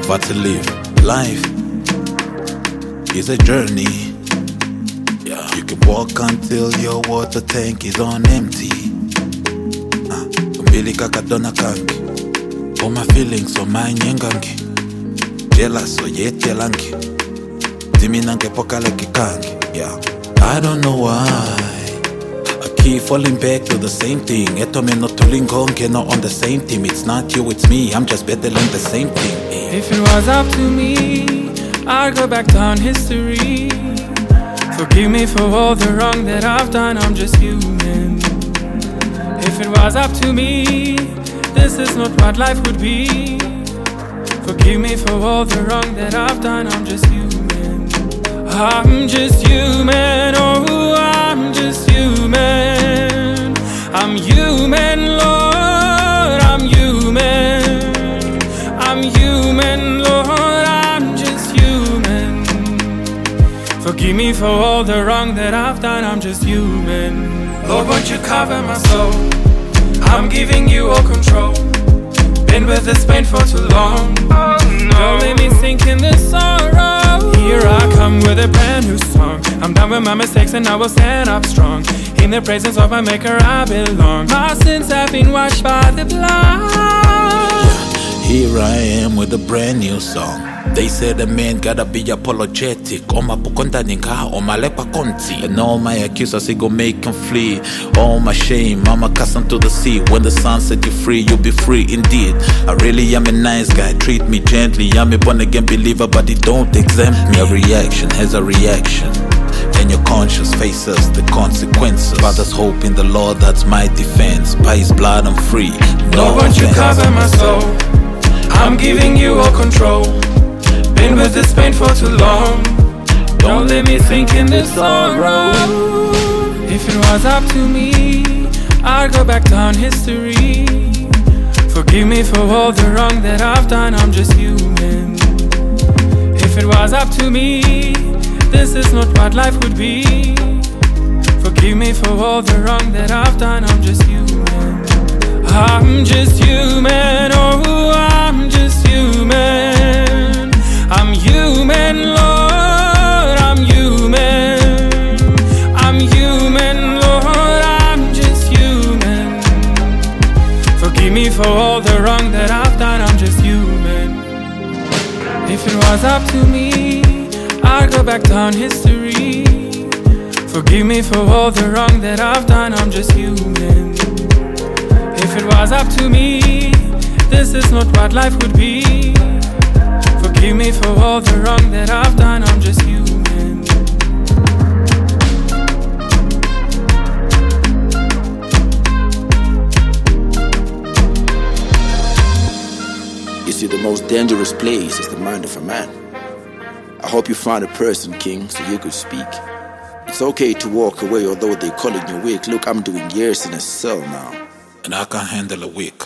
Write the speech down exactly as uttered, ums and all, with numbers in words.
but to live life is a journey. Yeah. You can walk until your water tank is on empty. Ah, kumbili kakadona kangi. All my feelings on my nyengangi. Jealous or yetelangi. Dimi nange pokale kikangi. Yeah. I don't know why I keep falling back to the same thing. Eto me no tulingonge, not on the same team. It's not you, it's me. I'm just battling the same thing. Yeah. If it was up to me, I'd go back down history. Forgive me for all the wrong that I've done, I'm just human. If it was up to me, this is not what life would be. Forgive me for all the wrong that I've done, I'm just human. I'm just human, oh, I'm just human. I'm human, Lord, I'm human. I'm human, Lord, I'm just human. Forgive me for all the wrong that I've done, I'm just human. Lord, won't you cover my soul? I'm giving you all control. Been with this pain for too long. Oh, no. Don't let me sink in this sorrow. Here I come with a brand new song. I'm done with my mistakes and I will stand up strong. In the presence of my maker I belong. My sins have been washed by the blood. Yeah, here I am with a brand new song. They said a man gotta be apologetic. Oma pukonda ninga, oma lepa konti. And all my accusers, he gon' make them flee. All my shame, I'ma cast them to the sea. When the sun set you free, you'll be free indeed. I really am a nice guy, treat me gently. I'm a born again believer, but it don't exempt me. A reaction has a reaction. And your conscience faces the consequences. Father's hope in the Lord, that's my defense. By his blood I'm free, no Lord, won't you cover my soul? I'm giving you all control. Been with this pain for too long. Don't let me sink in this sorrow. If it was up to me, I'd go back down history. Forgive me for all the wrong that I've done, I'm just human. If it was up to me, this is not what life would be. Forgive me for all the wrong that I've done, I'm just human. I'm just human, oh, I'm just human. I'm human, Lord, I'm human. I'm human, Lord, I'm just human. Forgive me for all the wrong that I've done, I'm just human. If it was up to me, I'd go back down history. Forgive me for all the wrong that I've done, I'm just human. If it was up to me, this is not what life would be. Forgive me for all the wrong that I've done, I'm just human. You see, the most dangerous place is the mind of a man. I hope you found a person, King, so you could speak. It's okay to walk away, although they call it your weak. Look, I'm doing years in a cell now. And I can't handle a week.